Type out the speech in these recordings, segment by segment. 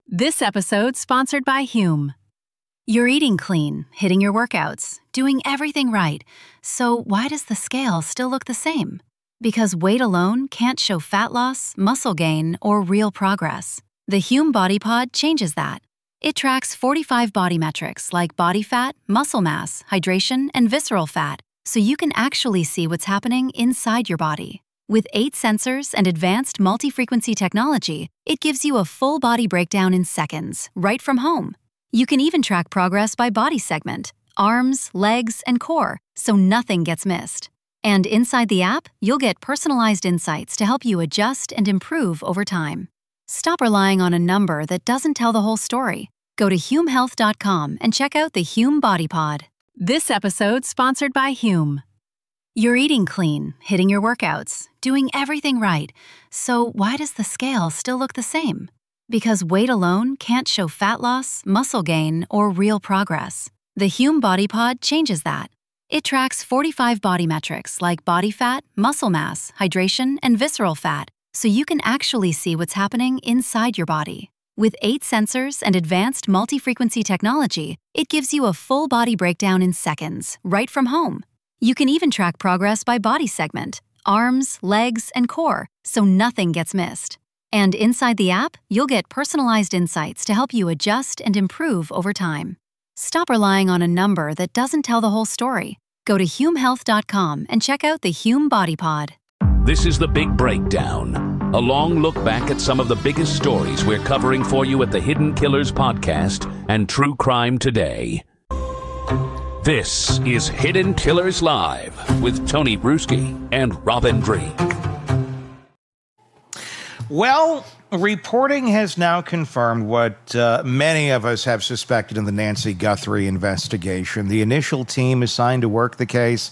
This episode sponsored by Hume. You're eating clean, hitting your workouts, doing everything right. So why does the scale still look the same? Because weight alone can't show fat loss, muscle gain, or real progress. The Hume Body Pod changes that. It tracks 45 body metrics like body fat, muscle mass, hydration, and visceral fat, so you can actually see what's happening inside your body. With 8 sensors and advanced multi-frequency technology, it gives you a full body breakdown in seconds, right from home. You can even track progress by body segment, arms, legs, and core, so nothing gets missed. And inside the app, you'll get personalized insights to help you adjust and improve over time. Stop relying on a number that doesn't tell the whole story. Go to humehealth.com and check out the Hume Body Pod. This episode sponsored by Hume. You're eating clean, hitting your workouts, doing everything right. So why does the scale still look the same? Because weight alone can't show fat loss, muscle gain, or real progress. The Hume Body Pod changes that. It tracks 45 body metrics like body fat, muscle mass, hydration, and visceral fat, so you can actually see what's happening inside your body. With 8 sensors and advanced multi-frequency technology, it gives you a full body breakdown in seconds, right from home. You can even track progress by body segment, arms, legs, and core, so nothing gets missed. And inside the app, you'll get personalized insights to help you adjust and improve over time. Stop relying on a number that doesn't tell the whole story. Go to humehealth.com and check out the Hume Body Pod. This is The Big Breakdown, a long look back at some of the biggest stories we're covering for you at the Hidden Killers Podcast and True Crime Today. This is Hidden Killers Live with Tony Bruschi and Robin Dreek. Well, reporting has now confirmed what many of us have suspected in the Nancy Guthrie investigation. The initial team assigned to work the case,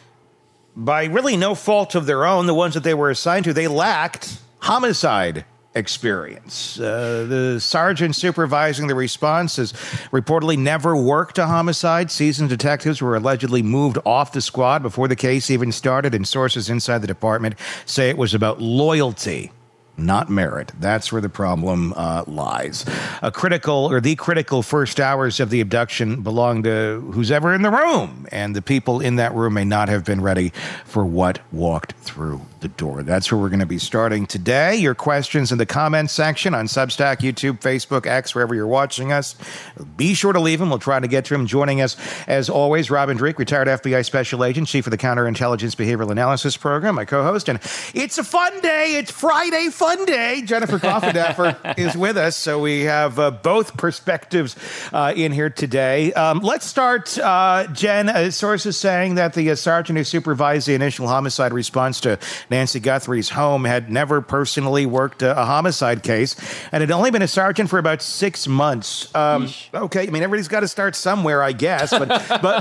by really no fault of their own, the ones that they were assigned to, they lacked homicide experience. The sergeant supervising the response has reportedly never worked a homicide. Seasoned detectives were allegedly moved off the squad before the case even started, and sources inside the department say it was about loyalty, not merit. That's where the problem lies. The critical first hours of the abduction belong to who's ever in the room, and the people in that room may not have been ready for what walked through the door. That's where we're going to be starting today. Your questions in the comments section on Substack, YouTube, Facebook, X, wherever you're watching us. Be sure to leave them. We'll try to get to them. Joining us, as always, Robin Dreek, retired FBI Special Agent, Chief of the Counterintelligence Behavioral Analysis Program, my co-host. And it's a fun day. It's Friday Fun Day. Jennifer Coffendaffer is with us, so we have both perspectives in here today. Let's start, Jen. Sources saying that the sergeant who supervised the initial homicide response to Nancy Guthrie's home had never personally worked a homicide case and had only been a sergeant for about 6 months. Okay, I mean, everybody's got to start somewhere, I guess, but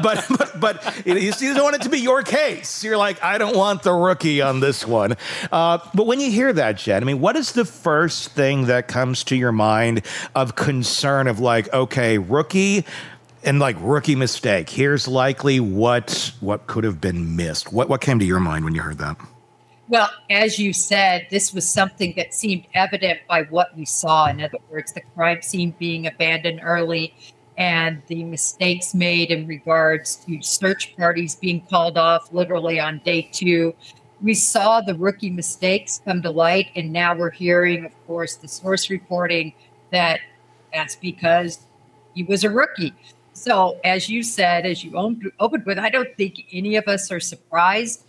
you don't want it to be your case. You're like, I don't want the rookie on this one. But when you hear that, Jen, I mean, what is the first thing that comes to your mind of concern of like, okay, rookie and like rookie mistake? Here's likely what could have been missed. What came to your mind when you heard that? Well, as you said, this was something that seemed evident by what we saw. In other words, the crime scene being abandoned early and the mistakes made in regards to search parties being called off literally on day 2. We saw the rookie mistakes come to light, and now we're hearing, of course, the source reporting that that's because he was a rookie. So, as you said, as you opened with, I don't think any of us are surprised.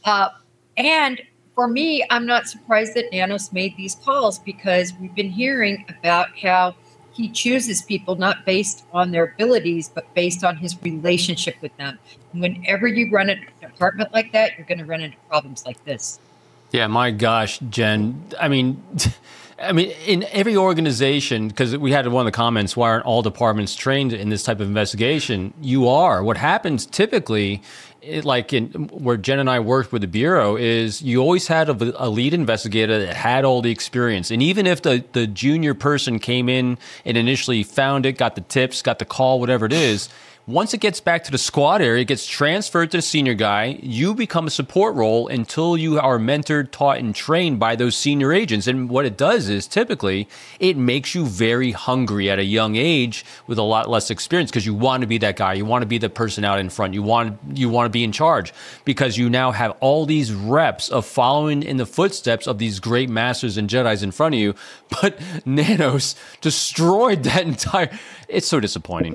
And for me, I'm not surprised that Nanos made these calls, because we've been hearing about how he chooses people not based on their abilities, but based on his relationship with them. And whenever you run a department like that, you're going to run into problems like this. Yeah, my gosh, Jen. I mean, in every organization, because we had one of the comments, why aren't all departments trained in this type of investigation? You are. What happens typically, where Jen and I worked with the Bureau, is you always had a lead investigator that had all the experience. And even if the junior person came in and initially found it, got the tips, got the call, whatever it is, Once it gets back to the squad area, it gets transferred to the senior guy. You become a support role until you are mentored, taught, and trained by those senior agents. And what it does is typically it makes you very hungry at a young age with a lot less experience, because you want to be that guy. You want to be the person out in front. You want to be in charge, because you now have all these reps of following in the footsteps of these great masters and Jedis in front of you. But Nanos destroyed that entire. It's so disappointing.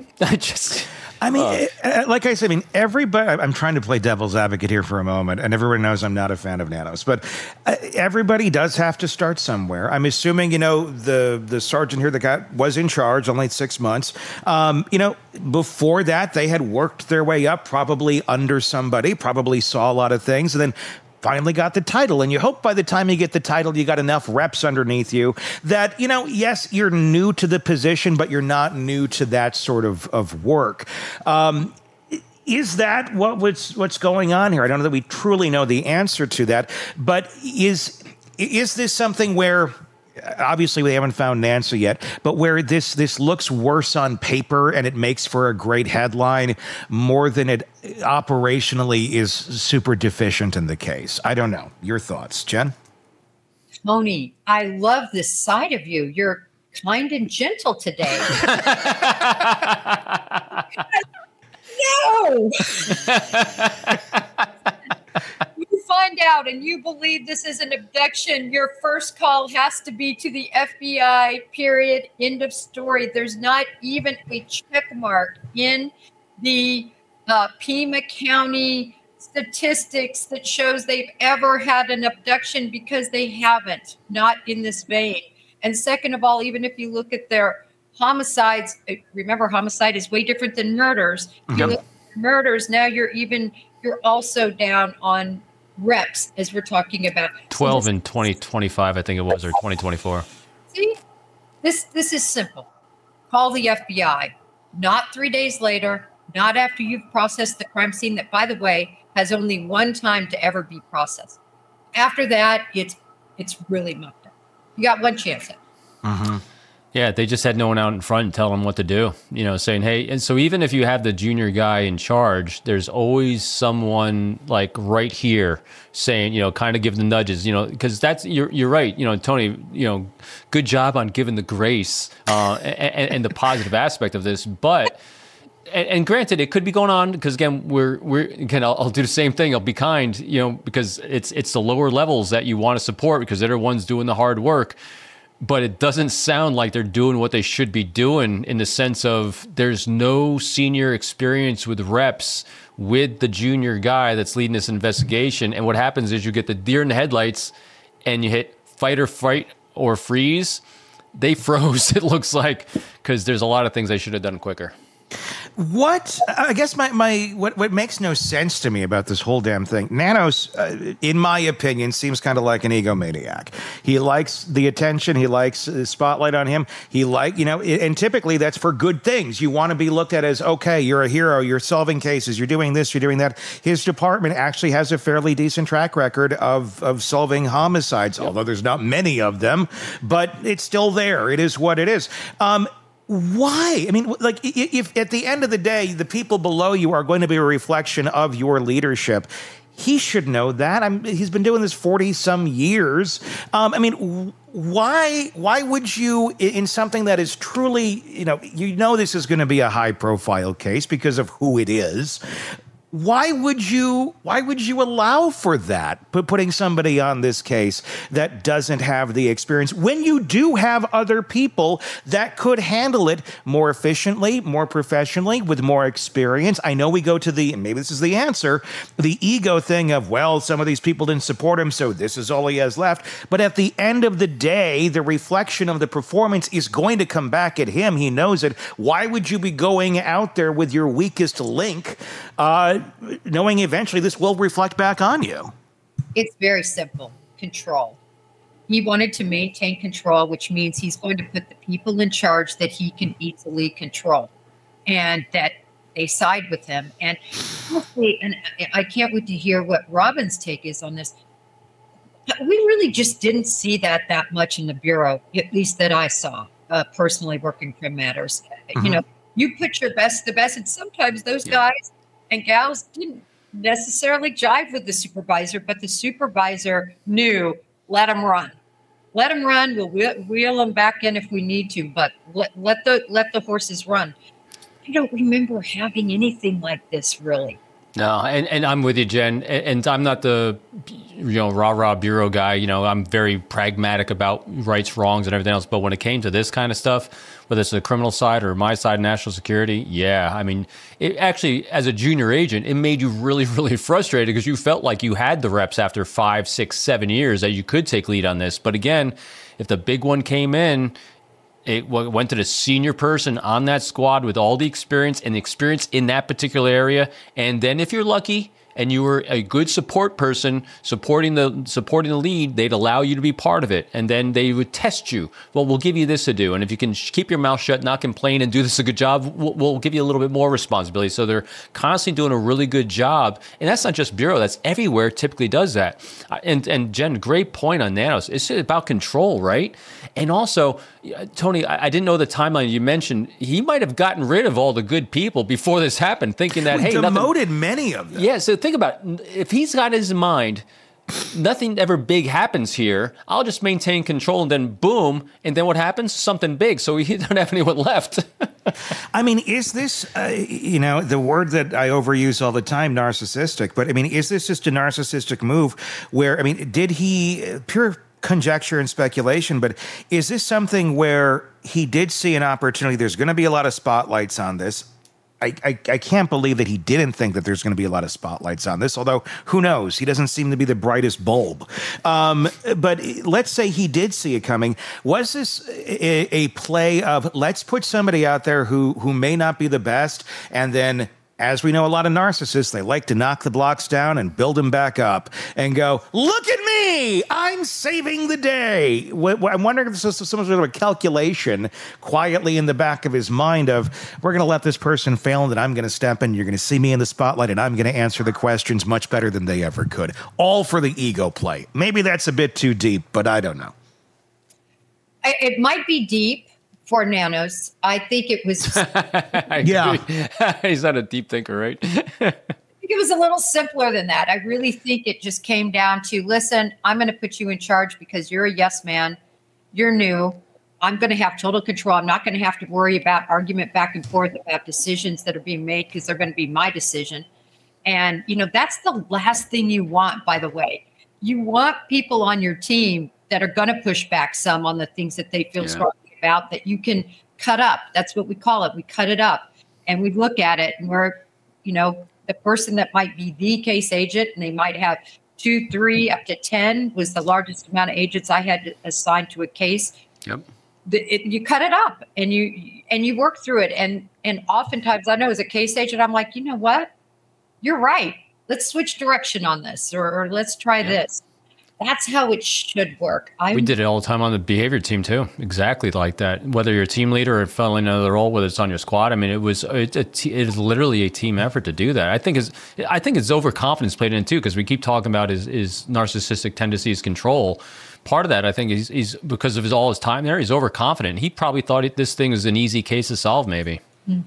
Like I said, everybody, I'm trying to play devil's advocate here for a moment, and everybody knows I'm not a fan of Nanos, but everybody does have to start somewhere. I'm assuming, the sergeant here that was in charge only 6 months. Before that, they had worked their way up, probably under somebody, probably saw a lot of things, and then finally got the title. And you hope by the time you get the title, you got enough reps underneath you that, yes, you're new to the position, but you're not new to that sort of work. Is that what's going on here? I don't know that we truly know the answer to that, but is this something where, obviously we haven't found Nancy yet, but where this looks worse on paper and it makes for a great headline more than it operationally is super deficient in the case? I don't know. Your thoughts, Jen? Tony, I love this side of you. You're kind and gentle today. No! You find out and you believe this is an abduction, your first call has to be to the FBI, period, end of story. There's not even a check mark in the Pima County statistics that shows they've ever had an abduction, because they haven't, not in this vein. And second of all, even if you look at their homicides, remember, homicide is way different than murders. If you look at murders, now you're also down on reps, as we're talking about 12 in 2025, I think it was, or 2024. See, this is simple. Call the FBI, not 3 days later, not after you've processed the crime scene, that, by the way, has only one time to ever be processed. After that, it's really mucked up. You got one chance at it. Mm-hmm. Yeah, they just had no one out in front and tell them what to do, saying, hey, and so even if you have the junior guy in charge, there's always someone like right here saying, kind of give the nudges, because that's, you're right, Tony, good job on giving the grace and the positive aspect of this. But, and granted, it could be going on because, again, I'll do the same thing. I'll be kind, because it's the lower levels that you want to support, because they're the ones doing the hard work. But it doesn't sound like they're doing what they should be doing, in the sense of there's no senior experience with reps with the junior guy that's leading this investigation. And what happens is you get the deer in the headlights and you hit fight or freeze. They froze, it looks like, because there's a lot of things they should have done quicker. What I guess what makes no sense to me about this whole damn thing, Nanos, in my opinion, seems kind of like an egomaniac. He likes the attention. He likes the spotlight on him. And typically that's for good things. You want to be looked at as, okay, you're a hero. You're solving cases. You're doing this. You're doing that. His department actually has a fairly decent track record of solving homicides, although there's not many of them, but it's still there. It is what it is. Why? If at the end of the day, the people below you are going to be a reflection of your leadership, he should know that. He's been doing this 40-some years. Why would you, in something that is truly, this is going to be a high-profile case because of who it is, why would you allow for that, putting somebody on this case that doesn't have the experience, when you do have other people that could handle it more efficiently, more professionally, with more experience? I know we go to and maybe this is the answer, the ego thing of, well, some of these people didn't support him, so this is all he has left. But at the end of the day, the reflection of the performance is going to come back at him. He knows it. Why would you be going out there with your weakest link, knowing eventually this will reflect back on you? It's very simple. Control. He wanted to maintain control, which means he's going to put the people in charge that he can easily control, and that they side with him. And I can't wait to hear what Robin's take is on this. We really just didn't see that much in the Bureau, at least that I saw, personally working Crim Matters. You put your best, the best, and sometimes those guys and gals didn't necessarily jive with the supervisor, but the supervisor knew, let them run. Let them run. We'll wheel them back in if we need to, but let the horses run. I don't remember having anything like this, really. No, and I'm with you, Jen. And I'm not the, rah-rah bureau guy. I'm very pragmatic about rights, wrongs, and everything else. But when it came to this kind of stuff, whether it's the criminal side or my side, national security, it actually, as a junior agent, it made you really, really frustrated because you felt like you had the reps after 5, 6, 7 years that you could take lead on this. But again, if the big one came in, it went to the senior person on that squad with all the experience and the experience in that particular area. And then if you're lucky and you were a good support person supporting the lead, they'd allow you to be part of it. And then they would test you. Well, we'll give you this to do. And if you can keep your mouth shut, not complain, and do this a good job, we'll give you a little bit more responsibility. So they're constantly doing a really good job. And that's not just Bureau. That's everywhere typically does that. And Jen, great point on Nanos. It's about control, right? And also, Tony, I didn't know the timeline you mentioned. He might have gotten rid of all the good people before this happened, thinking that, hey, demoted many of them. Yeah, so think about it. If he's got his mind, nothing ever big happens here. I'll just maintain control, and then boom, and then what happens? Something big. So he don't have anyone left. I mean, is this, the word that I overuse all the time, narcissistic, but I mean, is this just a narcissistic move where, did he, pure conjecture and speculation, but is this something where he did see an opportunity? There's going to be a lot of spotlights on this. I can't believe that he didn't think that there's going to be a lot of spotlights on this, although who knows? He doesn't seem to be the brightest bulb. But let's say he did see it coming. Was this a play of let's put somebody out there who may not be the best, and then, as we know, a lot of narcissists, they like to knock the blocks down and build them back up and go, look at me, I'm saving the day. I'm wondering if this is some sort of a calculation quietly in the back of his mind of, we're going to let this person fail and then I'm going to step in, you're going to see me in the spotlight and I'm going to answer the questions much better than they ever could. All for the ego play. Maybe that's a bit too deep, but I don't know. It might be deep for Nanos. I think it was. He's not a deep thinker, right? I think it was a little simpler than that. I really think it just came down to, listen, I'm going to put you in charge because you're a yes man. You're new. I'm going to have total control. I'm not going to have to worry about argument back and forth about decisions that are being made because they're going to be my decision. And, that's the last thing you want, by the way. You want people on your team that are going to push back some on the things that they feel strongly about, that you can cut up. That's what we call it. We cut it up and we look at it, and we're, the person that might be the case agent, and they might have 2, 3, up to 10 was the largest amount of agents I had assigned to a case. Yep. You cut it up and you work through it. And oftentimes I know as a case agent, I'm like, you know what? You're right. Let's switch direction on this, or let's try this. That's how it should work. We did it all the time on the behavior team too. Exactly like that. Whether you're a team leader or fell in another role, whether it's on your squad. It is literally a team effort to do that. I think it's overconfidence played in too, because we keep talking about his narcissistic tendencies, control. Part of that, I think, is because of all his time there. He's overconfident. He probably thought this thing was an easy case to solve. Maybe.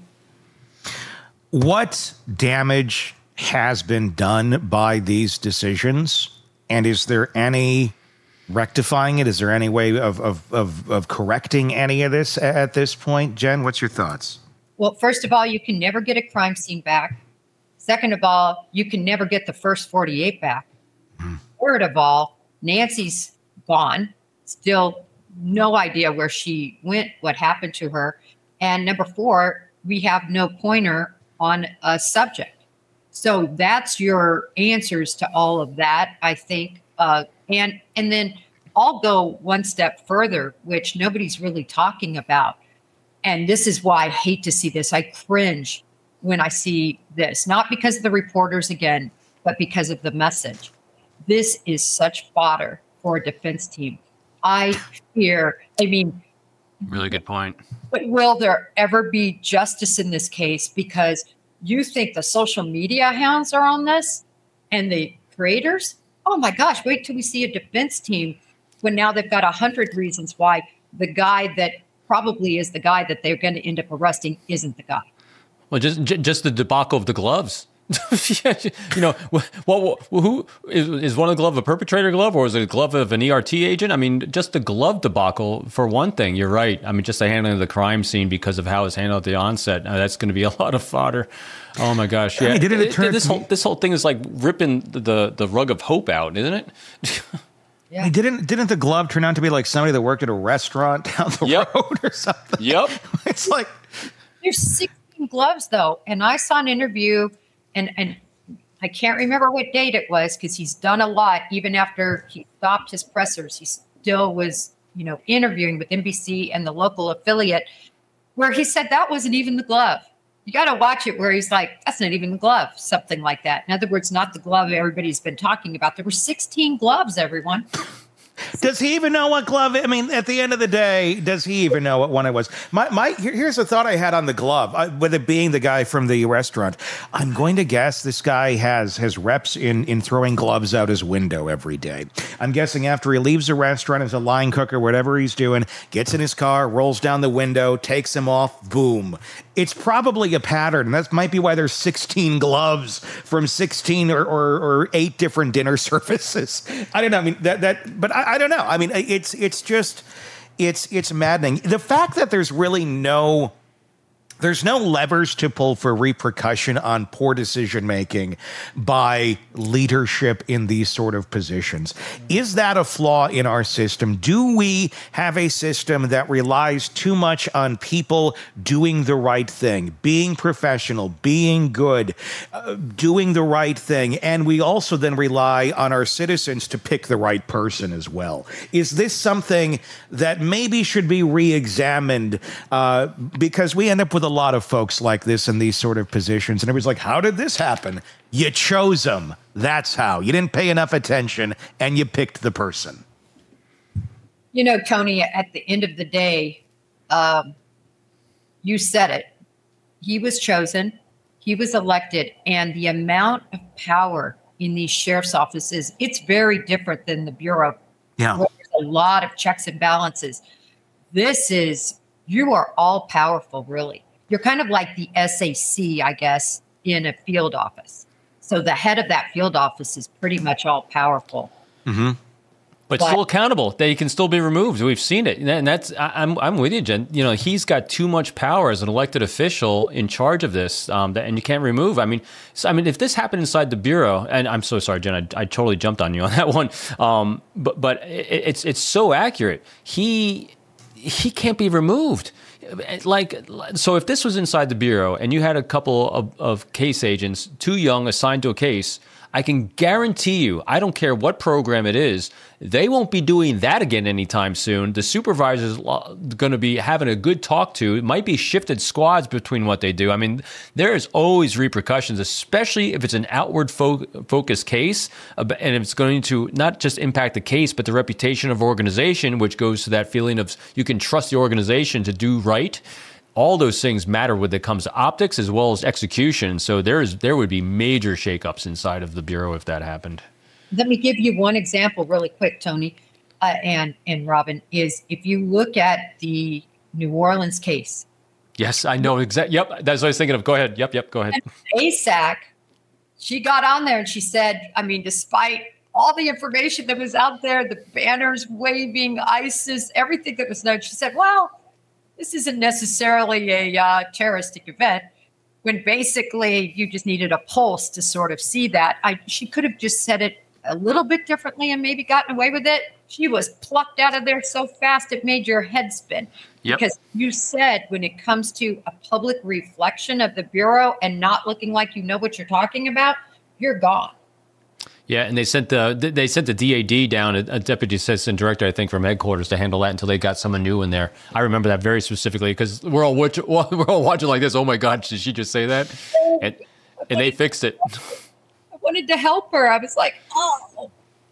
What damage has been done by these decisions? And is there any rectifying it? Is there any way of correcting any of this at this point? Jen, what's your thoughts? Well, first of all, you can never get a crime scene back. Second of all, you can never get the first 48 back. Third of all, Nancy's gone. Still no idea where she went, what happened to her. And number 4, we have no pointer on a subject. So that's your answers to all of that, I think. And then I'll go one step further, which nobody's really talking about. And this is why I hate to see this. I cringe when I see this, not because of the reporters again, but because of the message. This is such fodder for a defense team. I fear, really good point. But will there ever be justice in this case? Because you think the social media hounds are on this and the creators? Oh my gosh, wait till we see a defense team when now they've got 100 reasons why the guy that probably is the guy that they're going to end up arresting isn't the guy. Well, just the debacle of the gloves. Who is one of the glove a perpetrator glove, or is it a glove of an ERT agent? I mean, just the glove debacle for one thing. You're right. I mean, just the handling of the crime scene because of how it's handled at the onset. That's going to be a lot of fodder. Oh my gosh! Yeah, this whole thing is like ripping the rug of hope out, isn't it? Yeah. Didn't the glove turn out to be like somebody that worked at a restaurant down the road or something? Yep. It's like there's 16 gloves though, and I saw an interview. And I can't remember what date it was because he's done a lot. Even after he stopped his pressers, he still was, interviewing with NBC and the local affiliate where he said that wasn't even the glove. You got to watch it where he's like, that's not even the glove, something like that. In other words, not the glove everybody's been talking about. There were 16 gloves, everyone. Does he even know what glove? I mean, at the end of the day, does he even know what one it was? Here's a thought I had on the glove, with it being the guy from the restaurant. I'm going to guess this guy has reps in throwing gloves out his window every day. I'm guessing after he leaves the restaurant as a line cook or whatever he's doing, gets in his car, rolls down the window, takes them off, boom. It's probably a pattern. That might be why there's 16 gloves from 16 or 8 different dinner services. I don't know. I mean, but I don't know. I mean, it's maddening. The fact that there's really no levers to pull for repercussion on poor decision making by leadership in these sort of positions. Is that a flaw in our system? Do we have a system that relies too much on people doing the right thing, being professional, being good, doing the right thing, and we also then rely on our citizens to pick the right person as well? Is this something that maybe should be re-examined because we end up with a lot of folks like this in these sort of positions, and everybody's like, how did this happen? You chose them. That's how. You didn't pay enough attention, and you picked the person. Tony, at the end of the day, you said it. He was chosen. He was elected. And the amount of power in these sheriff's offices, it's very different than the Bureau. Yeah. Where there's a lot of checks and balances. You are all powerful, really. You're kind of like the SAC, I guess, in a field office. So the head of that field office is pretty much all powerful. Mm-hmm. But still accountable. They can still be removed. We've seen it. And I'm with you, Jen. He's got too much power as an elected official in charge of this, and you can't remove. I mean, if this happened inside the Bureau, and I'm so sorry, Jen, I totally jumped on you on that one. But it's so accurate. He can't be removed. So if this was inside the Bureau and you had a couple of case agents, too young, assigned to a case, I can guarantee you, I don't care what program it is, they won't be doing that again anytime soon. The supervisor's going to be having a good talk to. It might be shifted squads between what they do. I mean, there is always repercussions, especially if it's an outward focused case, and it's going to not just impact the case, but the reputation of organization, which goes to that feeling of you can trust the organization to do right. All those things matter when it comes to optics as well as execution. So there would be major shakeups inside of the Bureau if that happened. Let me give you one example really quick, Tony, and Robin, is if you look at the New Orleans case. Yes, I know exactly. Yep, that's what I was thinking of. Go ahead. Yep, go ahead. ASAC, she got on there and she said, I mean, despite all the information that was out there, the banners waving, ISIS, everything that was known, she said, well, this isn't necessarily a terroristic event, when basically you just needed a pulse to sort of see that. She could have just said it a little bit differently and maybe gotten away with it. She was plucked out of there so fast it made your head spin. Yep. Because you said when it comes to a public reflection of the Bureau and not looking like you know what you're talking about, you're gone. Yeah, and they sent the DAD down, a deputy assistant director, I think, from headquarters to handle that until they got someone new in there. I remember that very specifically because we're all watching like this. Oh my God, did she just say that? And they fixed it. I wanted to help her. I was like, oh.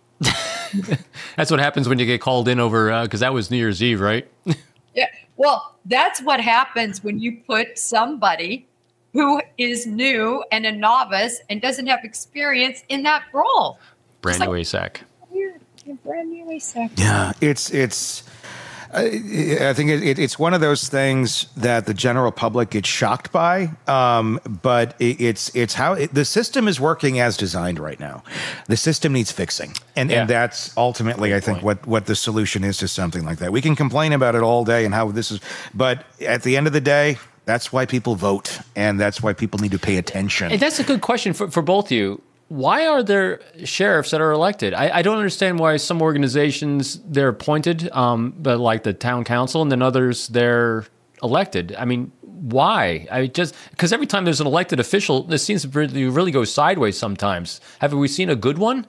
That's what happens when you get called in over because that was New Year's Eve, right? Yeah. Well, that's what happens when you put somebody who is new and a novice and doesn't have experience in that role. Brand new ASAC. Weird. Brand new ASAC. Yeah, it's I think it's one of those things that the general public gets shocked by, but it's how the system is working as designed right now. The system needs fixing, and that's ultimately, I think, what the solution is to something like that. We can complain about it all day and how this is, but at the end of the day, that's why people vote, and that's why people need to pay attention. And that's a good question for both of you. Why are there sheriffs that are elected? I don't understand why some organizations, they're appointed, but like the town council, and then others, they're elected. I mean, why? Because every time there's an elected official, this seems to really go sideways sometimes. Have we seen a good one?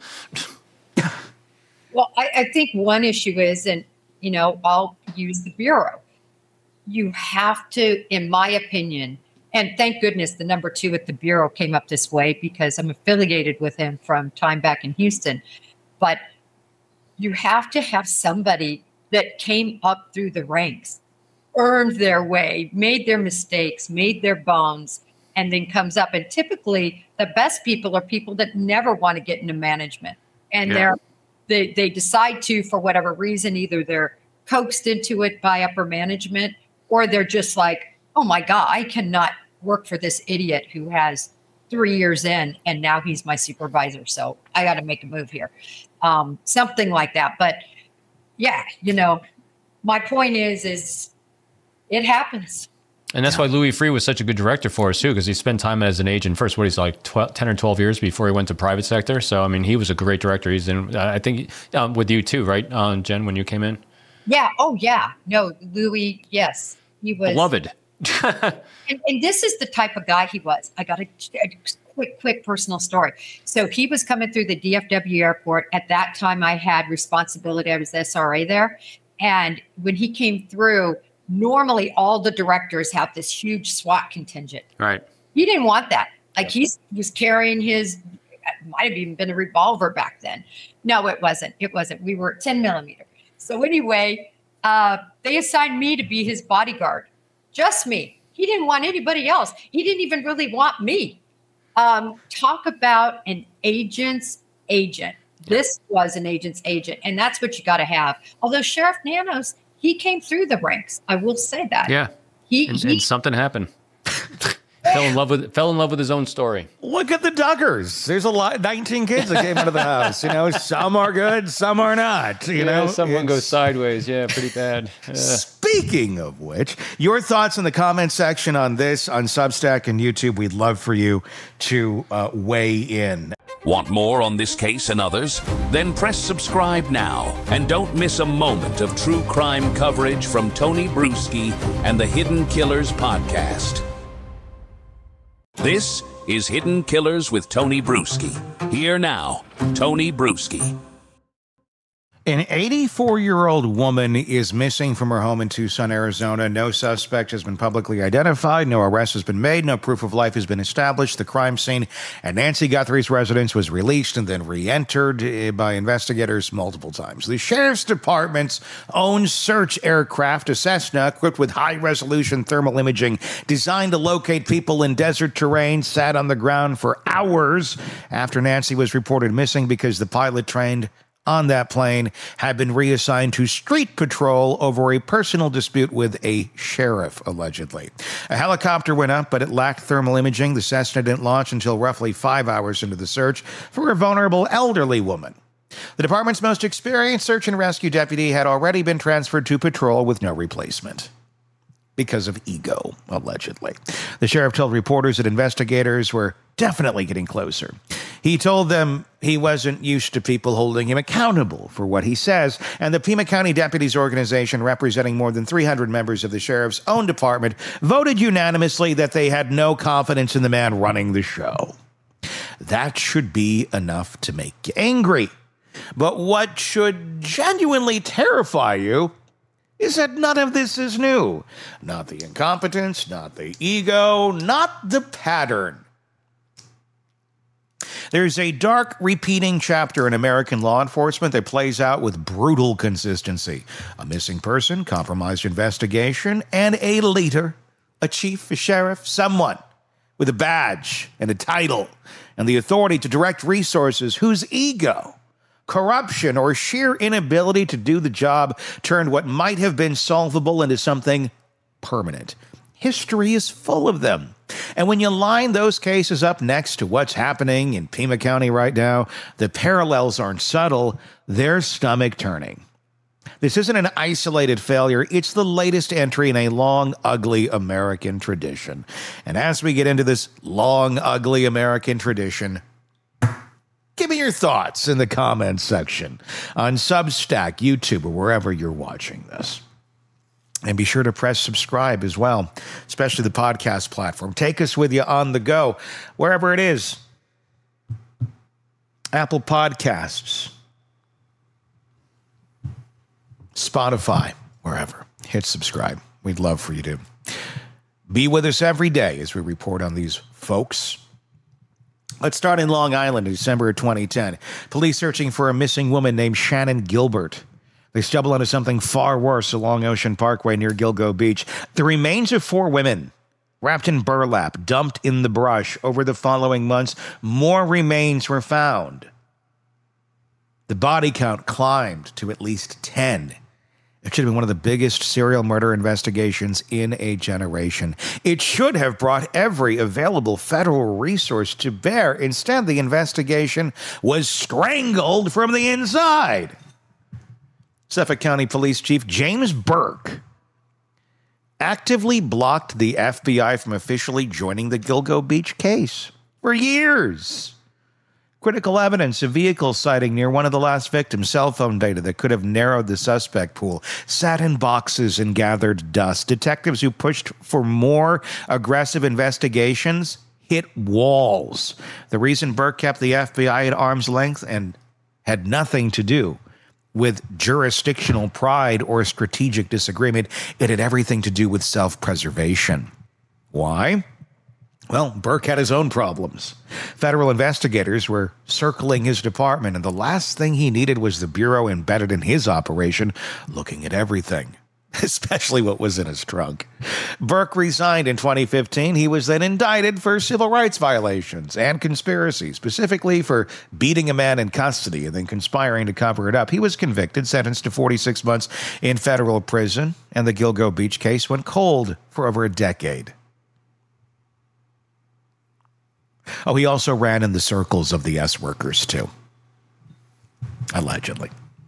Well, I think one issue is, and, I'll use the Bureau. You have to, in my opinion, and thank goodness the number 2 at the Bureau came up this way, because I'm affiliated with him from time back in Houston. But you have to have somebody that came up through the ranks, earned their way, made their mistakes, made their bones, and then comes up. And typically the best people are people that never want to get into management. And they decide to, for whatever reason, either they're coaxed into it by upper management, or they're just like, oh my God, I cannot work for this idiot who has 3 years in and now he's my supervisor. So I got to make a move here. Something like that. But yeah, my point is it happens. And that's why Louis Freeh was such a good director for us too, because he spent time as an agent first. He's like 10 or 12 years before he went to private sector. So, I mean, he was a great director. He's in, I think, with you too, right, Jen, when you came in? Yeah. Oh, yeah. No, Louis, yes. He was beloved. and this is the type of guy he was. I got a quick personal story. So he was coming through the DFW airport. At that time, I had responsibility. I was SRA there. And when he came through, normally all the directors have this huge SWAT contingent. Right. He didn't want that. Like he was carrying his, might have even been a revolver back then. No, it wasn't. We were 10 millimeter. So anyway, they assigned me to be his bodyguard. Just me. He didn't want anybody else. He didn't even really want me. Talk about an agent's agent. This was an agent's agent, and that's what you got to have. Although Sheriff Nanos, he came through the ranks. I will say that. Yeah. And something happened. Fell in love with his own story. Look at the Duggars. There's a lot, 19 kids that came into the house. Some are good, some are not. Someone goes sideways. Yeah, pretty bad. Speaking of which, your thoughts in the comment section on this on Substack and YouTube. We'd love for you to weigh in. Want more on this case and others? Then press subscribe now and don't miss a moment of true crime coverage from Tony Bruschi and the Hidden Killers podcast. This is Hidden Killers with Tony Bruschi. Here now, Tony Bruschi. An 84-year-old woman is missing from her home in Tucson, Arizona. No suspect has been publicly identified. No arrest has been made. No proof of life has been established. The crime scene at Nancy Guthrie's residence was released and then re-entered by investigators multiple times. The Sheriff's Department's own search aircraft, a Cessna, equipped with high-resolution thermal imaging designed to locate people in desert terrain, sat on the ground for hours after Nancy was reported missing because the pilot trained on that plane had been reassigned to street patrol over a personal dispute with a sheriff, allegedly. A helicopter went up, but it lacked thermal imaging. The Cessna didn't launch until roughly 5 hours into the search for a vulnerable elderly woman. The department's most experienced search and rescue deputy had already been transferred to patrol with no replacement because of ego, allegedly. The sheriff told reporters that investigators were definitely getting closer. He told them he wasn't used to people holding him accountable for what he says, and the Pima County Deputies Organization, representing more than 300 members of the sheriff's own department, voted unanimously that they had no confidence in the man running the show. That should be enough to make you angry. But what should genuinely terrify you is that none of this is new. Not the incompetence, not the ego, not the pattern. There's a dark, repeating chapter in American law enforcement that plays out with brutal consistency. A missing person, compromised investigation, and a leader, a chief, a sheriff, someone with a badge and a title and the authority to direct resources whose ego corruption, or sheer inability to do the job turned what might have been solvable into something permanent. History is full of them. And when you line those cases up next to what's happening in Pima County right now, the parallels aren't subtle, they're stomach-turning. This isn't an isolated failure. It's the latest entry in a long, ugly American tradition. And as we get into this long, ugly American tradition, give me your thoughts in the comments section on Substack, YouTube, or wherever you're watching this. And be sure to press subscribe as well, especially the podcast platform. Take us with you on the go, wherever it is. Apple Podcasts, Spotify, wherever. Hit subscribe. We'd love for you to be with us every day as we report on these folks. Let's start in Long Island in December of 2010. Police searching for a missing woman named Shannon Gilbert. They stumble onto something far worse along Ocean Parkway near Gilgo Beach. The remains of 4 women wrapped in burlap, dumped in the brush. Over the following months, more remains were found. The body count climbed to at least 10. It should have been one of the biggest serial murder investigations in a generation. It should have brought every available federal resource to bear. Instead, the investigation was strangled from the inside. Suffolk County Police Chief James Burke actively blocked the FBI from officially joining the Gilgo Beach case for years. Critical evidence, a vehicle sighting near one of the last victims, cell phone data that could have narrowed the suspect pool, sat in boxes and gathered dust. Detectives who pushed for more aggressive investigations hit walls. The reason Burke kept the FBI at arm's length and had nothing to do with jurisdictional pride or strategic disagreement. It had everything to do with self-preservation. Why? Well, Burke had his own problems. Federal investigators were circling his department, and the last thing he needed was the Bureau embedded in his operation looking at everything, especially what was in his trunk. Burke resigned in 2015. He was then indicted for civil rights violations and conspiracy, specifically for beating a man in custody and then conspiring to cover it up. He was convicted, sentenced to 46 months in federal prison, and the Gilgo Beach case went cold for over a decade. Oh, he also ran in the circles of the S workers, too. Allegedly.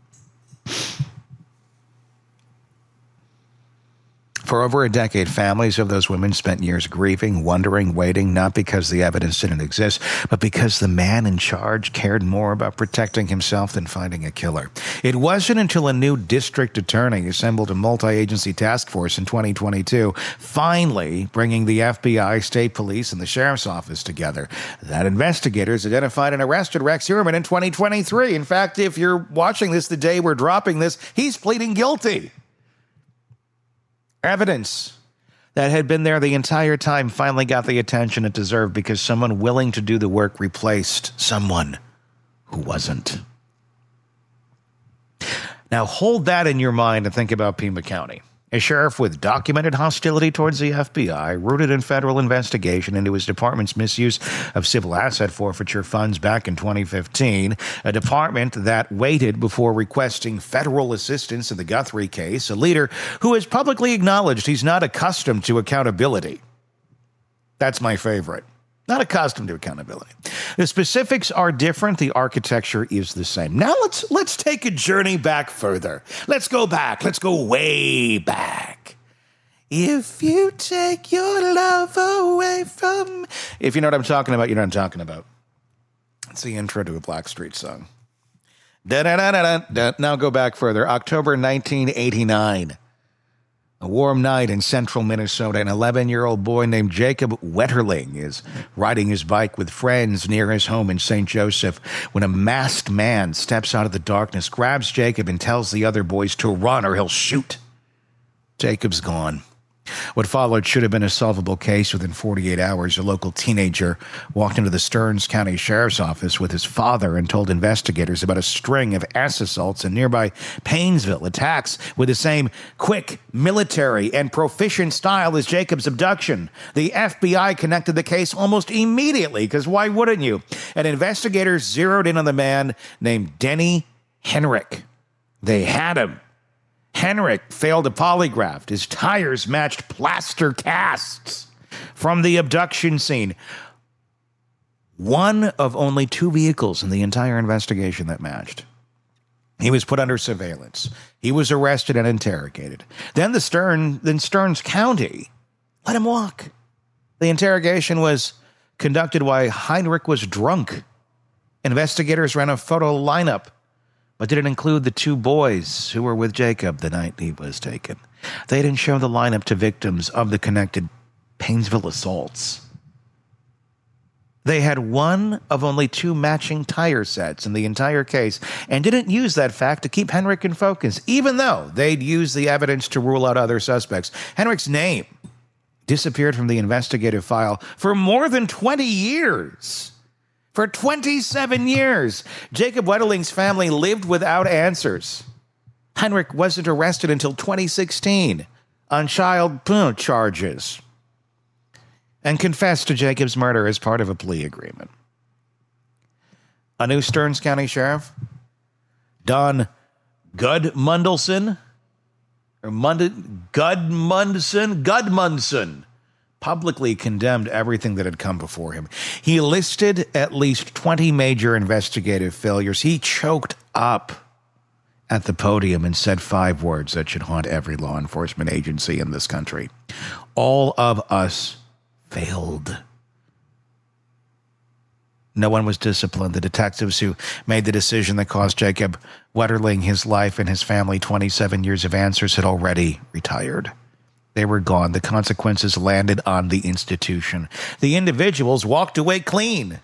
For over a decade, families of those women spent years grieving, wondering, waiting, not because the evidence didn't exist, but because the man in charge cared more about protecting himself than finding a killer. It wasn't until a new district attorney assembled a multi-agency task force in 2022, finally bringing the FBI, state police, and the sheriff's office together, that investigators identified and arrested Rex Heuermann in 2023. In fact, if you're watching this the day we're dropping this, he's pleading guilty. Evidence that had been there the entire time finally got the attention it deserved because someone willing to do the work replaced someone who wasn't. Now hold that in your mind and think about Pima County. A sheriff with documented hostility towards the FBI, rooted in federal investigation into his department's misuse of civil asset forfeiture funds back in 2015, a department that waited before requesting federal assistance in the Guthrie case, a leader who has publicly acknowledged he's not accustomed to accountability. That's my favorite. Not accustomed to accountability. The specifics are different. The architecture is the same. Now let's take a journey back further. Let's go back. Let's go way back. If you take your love away from... If you know what I'm talking about, you know what I'm talking about. It's the intro to a Blackstreet song. Da-da-da-da-da. Now go back further. October 1989. A warm night in central Minnesota, an 11-year-old boy named Jacob Wetterling is riding his bike with friends near his home in St. Joseph when a masked man steps out of the darkness, grabs Jacob, and tells the other boys to run or he'll shoot. Jacob's gone. What followed should have been a solvable case. Within 48 hours, a local teenager walked into the Stearns County Sheriff's Office with his father and told investigators about a string of ass assaults in nearby Paynesville, attacks with the same quick, military, and proficient style as Jacob's abduction. The FBI connected the case almost immediately, because why wouldn't you? And investigators zeroed in on the man named Denny Henrik. They had him. Henrik failed a polygraph. His tires matched plaster casts from the abduction scene. One of only 2 vehicles in the entire investigation that matched. He was put under surveillance. He was arrested and interrogated. Then Stearns County let him walk. The interrogation was conducted while Heinrich was drunk. Investigators ran a photo lineup, but didn't include the 2 boys who were with Jacob the night he was taken. They didn't show the lineup to victims of the connected Paynesville assaults. They had one of only 2 matching tire sets in the entire case and didn't use that fact to keep Henrik in focus, even though they'd used the evidence to rule out other suspects. Henrik's name disappeared from the investigative file for more than 20 years. For 27 years, Jacob Wetterling's family lived without answers. Henrik wasn't arrested until 2016 on child charges and confessed to Jacob's murder as part of a plea agreement. A new Stearns County Sheriff, Don Gudmundsson, publicly condemned everything that had come before him. He listed at least 20 major investigative failures. He choked up at the podium and said 5 words that should haunt every law enforcement agency in this country. All of us failed. No one was disciplined. The detectives who made the decision that cost Jacob Wetterling his life and his family 27 years of answers had already retired. They were gone. The consequences landed on the institution. The individuals walked away clean.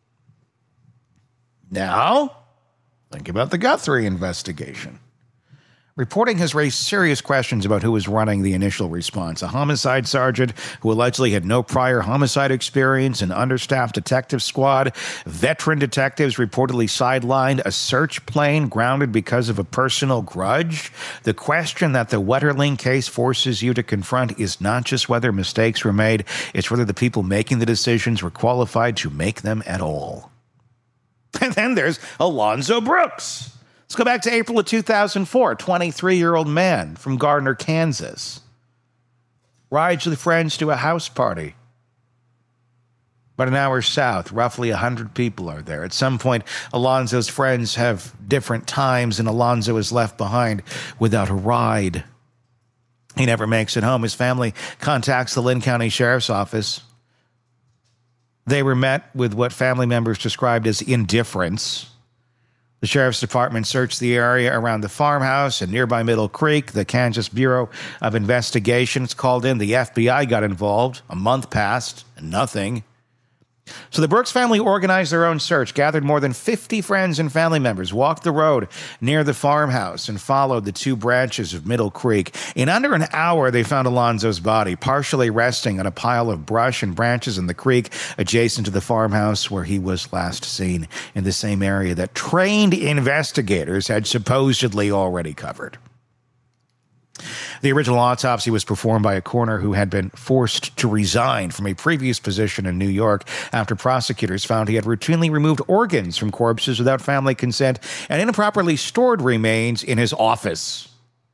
Now, think about the Guthrie investigation. Reporting has raised serious questions about who was running the initial response. A homicide sergeant who allegedly had no prior homicide experience, an understaffed detective squad, veteran detectives reportedly sidelined, a search plane grounded because of a personal grudge. The question that the Wetterling case forces you to confront is not just whether mistakes were made, it's whether the people making the decisions were qualified to make them at all. And then there's Alonzo Brooks. Let's go back to April of 2004, 23-year-old man from Gardner, Kansas. Rides with friends to a house party. About an hour south, roughly 100 people are there. At some point, Alonzo's friends have different times, and Alonzo is left behind without a ride. He never makes it home. His family contacts the Lynn County Sheriff's Office. They were met with what family members described as indifference. The Sheriff's Department searched the area around the farmhouse and nearby Middle Creek. The Kansas Bureau of Investigations called in. The FBI got involved. A month passed, and nothing. So the Brooks family organized their own search, gathered more than 50 friends and family members, walked the road near the farmhouse, and followed the 2 branches of Middle Creek. In under an hour, they found Alonzo's body, partially resting on a pile of brush and branches in the creek adjacent to the farmhouse where he was last seen, in the same area that trained investigators had supposedly already covered. The original autopsy was performed by a coroner who had been forced to resign from a previous position in New York after prosecutors found he had routinely removed organs from corpses without family consent and improperly stored remains in his office.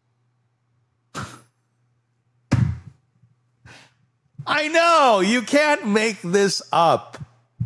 I know, you can't make this up.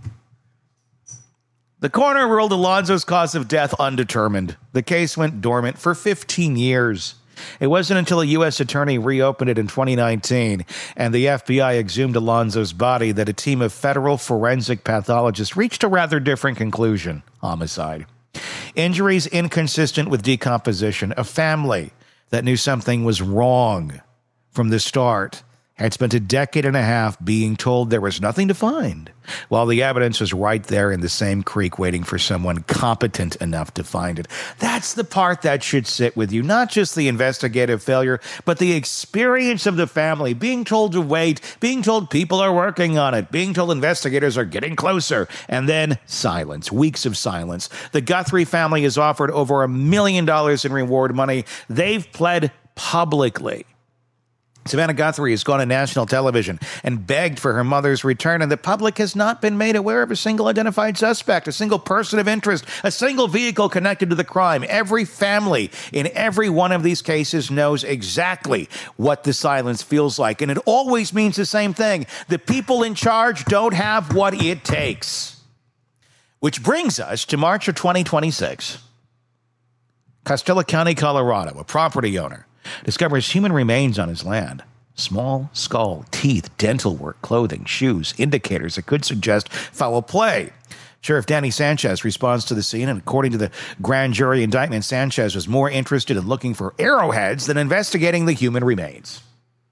The coroner ruled Alonzo's cause of death undetermined. The case went dormant for 15 years. It wasn't until a U.S. attorney reopened it in 2019 and the FBI exhumed Alonzo's body that a team of federal forensic pathologists reached a rather different conclusion: homicide. Injuries inconsistent with decomposition. A family that knew something was wrong from the start had spent a decade and a half being told there was nothing to find, while the evidence was right there in the same creek waiting for someone competent enough to find it. That's the part that should sit with you, not just the investigative failure, but the experience of the family, being told to wait, being told people are working on it, being told investigators are getting closer, and then silence, weeks of silence. The Guthrie family has offered over $1 million in reward money. They've pled publicly. Savannah Guthrie has gone on national television and begged for her mother's return, and the public has not been made aware of a single identified suspect, a single person of interest, a single vehicle connected to the crime. Every family in every one of these cases knows exactly what the silence feels like, and it always means the same thing. The people in charge don't have what it takes. Which brings us to March of 2026. Costello County, Colorado, a property owner discovers human remains on his land. Small skull, teeth, dental work, clothing, shoes, indicators that could suggest foul play. Sheriff Danny Sanchez responds to the scene, and according to the grand jury indictment, Sanchez was more interested in looking for arrowheads than investigating the human remains.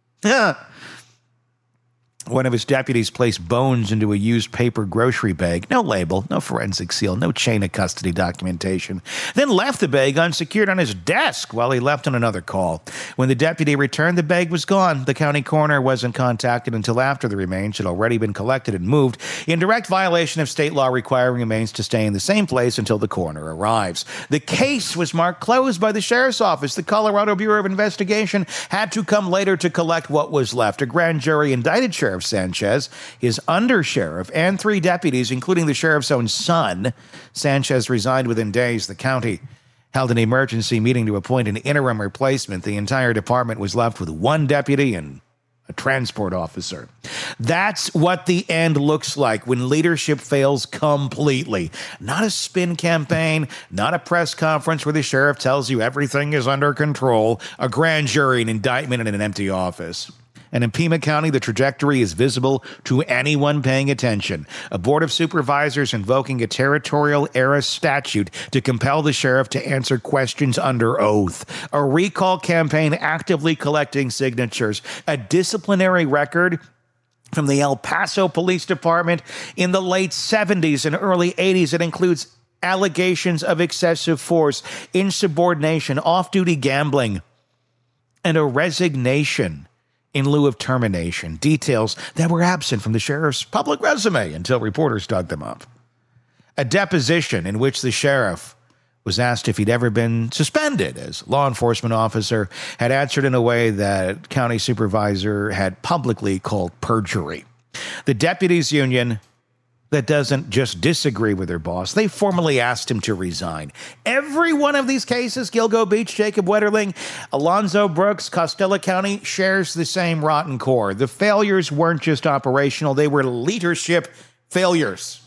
One of his deputies placed bones into a used paper grocery bag. No label, no forensic seal, no chain of custody documentation. Then left the bag unsecured on his desk while he left on another call. When the deputy returned, the bag was gone. The county coroner wasn't contacted until after the remains had already been collected and moved, in direct violation of state law requiring remains to stay in the same place until the coroner arrives. The case was marked closed by the sheriff's office. The Colorado Bureau of Investigation had to come later to collect what was left. A grand jury indicted Sheriff Sanchez, his undersheriff, and 3 deputies, including the sheriff's own son. Sanchez resigned within days. The county held an emergency meeting to appoint an interim replacement. The entire department was left with 1 deputy and a transport officer. That's what the end looks like when leadership fails completely. Not a spin campaign, not a press conference where the sheriff tells you everything is under control, a grand jury, an indictment, and an empty office. And in Pima County, the trajectory is visible to anyone paying attention. A board of supervisors invoking a territorial-era statute to compel the sheriff to answer questions under oath. A recall campaign actively collecting signatures. A disciplinary record from the El Paso Police Department in the late 70s and early 80s. It includes allegations of excessive force, insubordination, off-duty gambling, and a resignation in lieu of termination, details that were absent from the sheriff's public resume until reporters dug them up. A deposition in which the sheriff was asked if he'd ever been suspended as law enforcement officer, had answered in a way that county supervisor had publicly called perjury. The deputies union that doesn't just disagree with their boss, they formally asked him to resign. Every one of these cases, Gilgo Beach, Jacob Wetterling, Alonzo Brooks, Costello County, shares the same rotten core. The failures weren't just operational, they were leadership failures.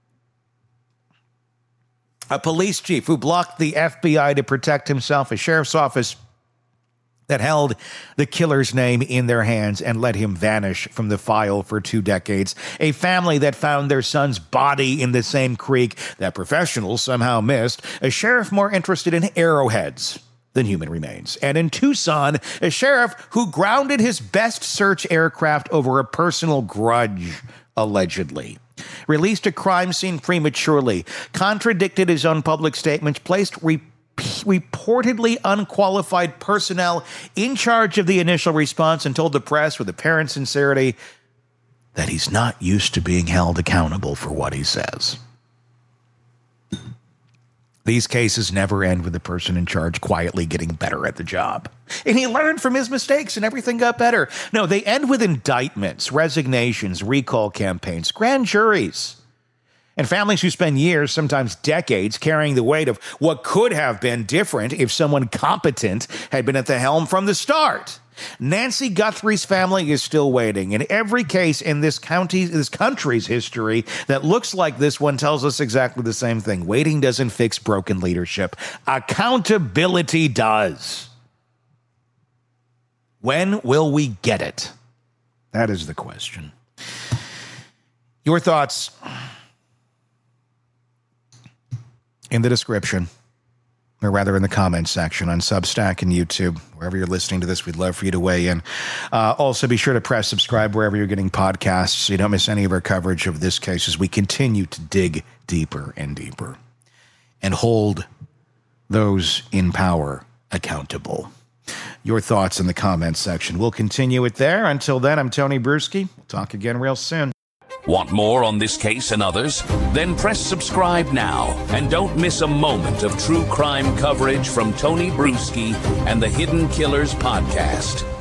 A police chief who blocked the FBI to protect himself, a sheriff's office that held the killer's name in their hands and let him vanish from the file for 2 decades. A family that found their son's body in the same creek that professionals somehow missed. A sheriff more interested in arrowheads than human remains. And in Tucson, a sheriff who grounded his best search aircraft over a personal grudge, allegedly. Released a crime scene prematurely, contradicted his own public statements, placed reportedly unqualified personnel in charge of the initial response, and told the press with apparent sincerity that he's not used to being held accountable for what he says. These cases never end with the person in charge quietly getting better at the job. And he learned from his mistakes and everything got better. No, they end with indictments, resignations, recall campaigns, grand juries, and families who spend years, sometimes decades, carrying the weight of what could have been different if someone competent had been at the helm from the start. Nancy Guthrie's family is still waiting. And every case in this country's history that looks like this one tells us exactly the same thing. Waiting doesn't fix broken leadership. Accountability does. When will we get it? That is the question. Your thoughts in the description. or rather in the comments section on Substack and YouTube. Wherever you're listening to this, we'd love for you to weigh in. Also, be sure to press subscribe wherever you're getting podcasts so you don't miss any of our coverage of this case as we continue to dig deeper and deeper and hold those in power accountable. Your thoughts in the comments section. We'll continue it there. Until then, I'm Tony Brueski. We'll talk again real soon. Want more on this case and others? Then press subscribe now and don't miss a moment of true crime coverage from Tony Brueski and the Hidden Killers podcast.